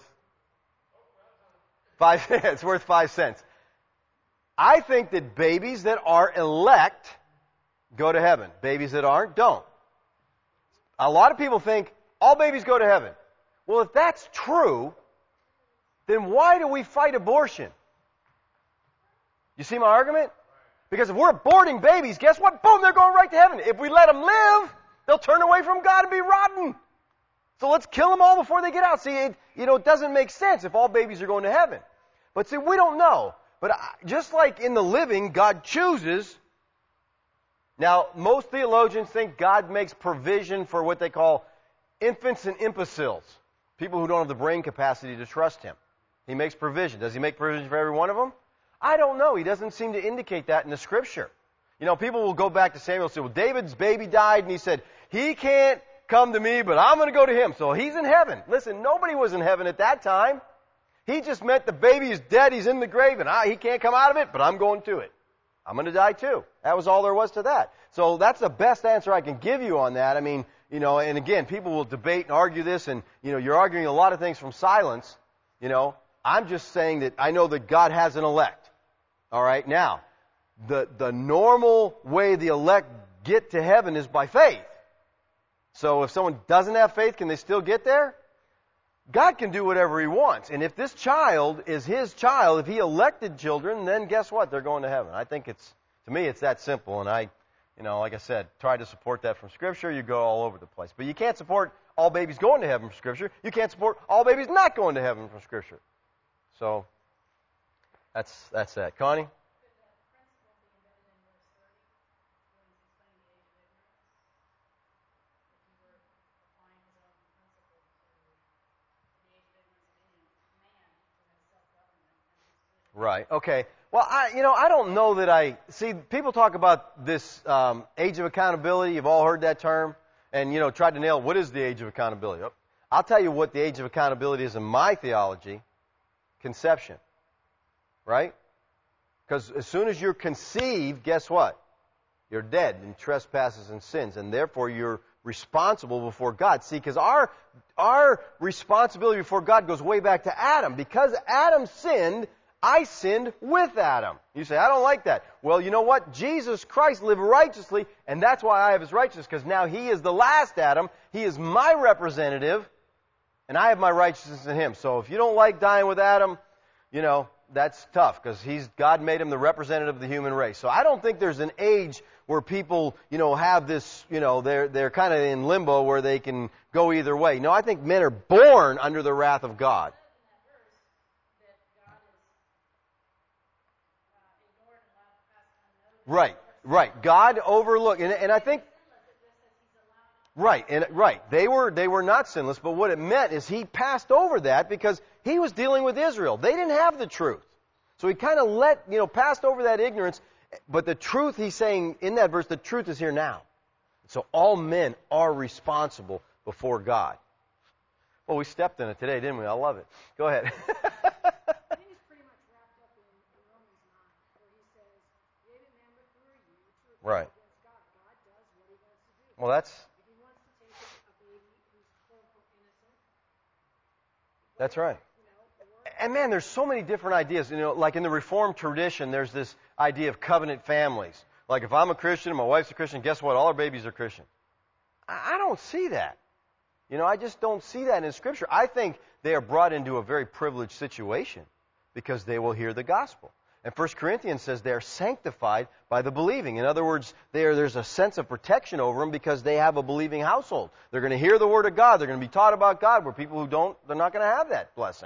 five it's worth five cents. I think that babies that are elect go to heaven. Babies that aren't, don't. A lot of people think all babies go to heaven. Well, if that's true, then why do we fight abortion? You see my argument? Because if we're aborting babies, guess what? Boom, they're going right to heaven. If we let them live, they'll turn away from God and be rotten. So let's kill them all before they get out. See, it, you know, it doesn't make sense if all babies are going to heaven. But see, we don't know. But just like in the living, God chooses. Now, most theologians think God makes provision for what they call infants and imbeciles, people who don't have the brain capacity to trust Him. He makes provision. Does He make provision for every one of them? I don't know. He doesn't seem to indicate that in the Scripture. You know, people will go back to Samuel and say, well, David's baby died, and he said, he can't come to me, but I'm going to go to him. So he's in heaven. Listen, nobody was in heaven at that time. He just meant the baby is dead, he's in the grave, and I, he can't come out of it, but I'm going to it. I'm going to die too. That was all there was to that. So that's the best answer I can give you on that. I mean, you know, and again, people will debate and argue this, and, you know, you're arguing a lot of things from silence. You know, I'm just saying that I know that God has an elect. All right? Now, the, the normal way the elect get to heaven is by faith. So if someone doesn't have faith, can they still get there? God can do whatever He wants. And if this child is His child, if He elected children, then guess what? They're going to heaven. I think it's, to me, it's that simple. And I, you know, like I said, try to support that from Scripture. You go all over the place. But you can't support all babies going to heaven from Scripture. You can't support all babies not going to heaven from Scripture. So, that's, that's that. Connie? Right. Okay. Well, I, you know, I don't know that I see. People talk about this um, age of accountability. You've all heard that term, and you know, tried to nail what is the age of accountability. I'll tell you what the age of accountability is in my theology: conception. Right? Because as soon as you're conceived, guess what? You're dead in trespasses and sins, and therefore you're responsible before God. See, because our our responsibility before God goes way back to Adam. Because Adam sinned, I sinned with Adam. You say, I don't like that. Well, you know what? Jesus Christ lived righteously, and that's why I have his righteousness, because now he is the last Adam. He is my representative, and I have my righteousness in him. So if you don't like dying with Adam, you know, that's tough, because he's God made him the representative of the human race. So I don't think there's an age where people, you know, have this, you know, they're they're kind of in limbo where they can go either way. No, I think men are born under the wrath of God. Right, right. God overlooked, and, and I think, right, and right. They were they were not sinless, but what it meant is he passed over that because he was dealing with Israel. They didn't have the truth, so he kind of let you know passed over that ignorance. But the truth, he's saying in that verse, the truth is here now. So all men are responsible before God. Well, we stepped in it today, didn't we? I love it. Go ahead. I think it's pretty much wrapped up in, in Romans nine, where he says, created man before you to rebel Right. against God. God does what he wants to do. Well, that's If he wants to take a baby who's quote unquote innocent, that's right. you know, or And man, there's so many different ideas. You know, like in the Reformed tradition, there's this idea of covenant families. Like if I'm a Christian and my wife's a Christian, guess what? All our babies are Christian. I I don't see that. You know, I just don't see that in Scripture. I think they are brought into a very privileged situation because they will hear the gospel. And First Corinthians says they are sanctified by the believing. In other words, they are, there's a sense of protection over them because they have a believing household. They're going to hear the Word of God. They're going to be taught about God, where people who don't, they're not going to have that blessing.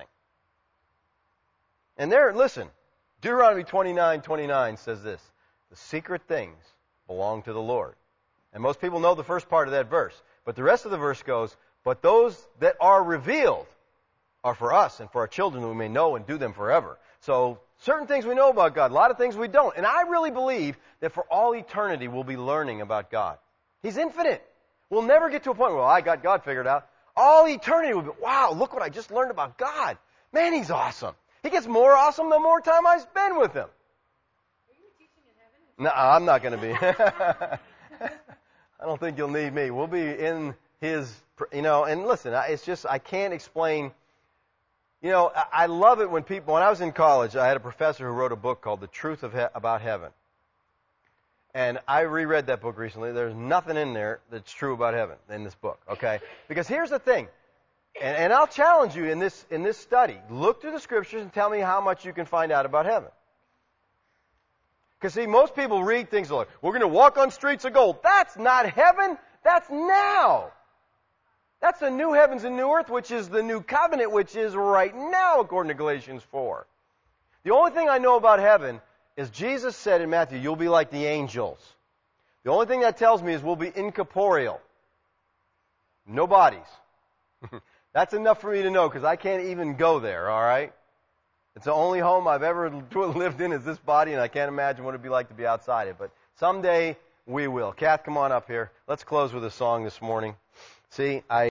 And there, listen, Deuteronomy twenty-nine twenty-nine says this: the secret things belong to the Lord. And most people know the first part of that verse. But the rest of the verse goes, but those that are revealed are for us and for our children, that we may know and do them forever. So certain things we know about God, a lot of things we don't. And I really believe that for all eternity we'll be learning about God. He's infinite. We'll never get to a point where, well, I got God figured out. All eternity will be, wow, look what I just learned about God. Man, he's awesome. He gets more awesome the more time I spend with him. are you teaching in heaven? No, I'm not going to be. I don't think you'll need me. We'll be in his, you know, and listen, it's just, I can't explain. You know, I love it when people, when I was in college, I had a professor who wrote a book called The Truth of he- About Heaven. And I reread that book recently. There's nothing in there that's true about heaven in this book, okay? Because here's the thing, and, and I'll challenge you in this, in this study. Look through the Scriptures and tell me how much you can find out about heaven. Because, see, most people read things like, we're going to walk on streets of gold. That's not heaven. That's now. That's the new heavens and new earth, which is the new covenant, which is right now, according to Galatians four. The only thing I know about heaven is Jesus said in Matthew, you'll be like the angels. The only thing that tells me is we'll be incorporeal. No bodies. That's enough for me to know, because I can't even go there, all right? It's the only home I've ever lived in is this body, and I can't imagine what it'd be like to be outside it. But someday we will. Kath, come on up here. Let's close with a song this morning. See, I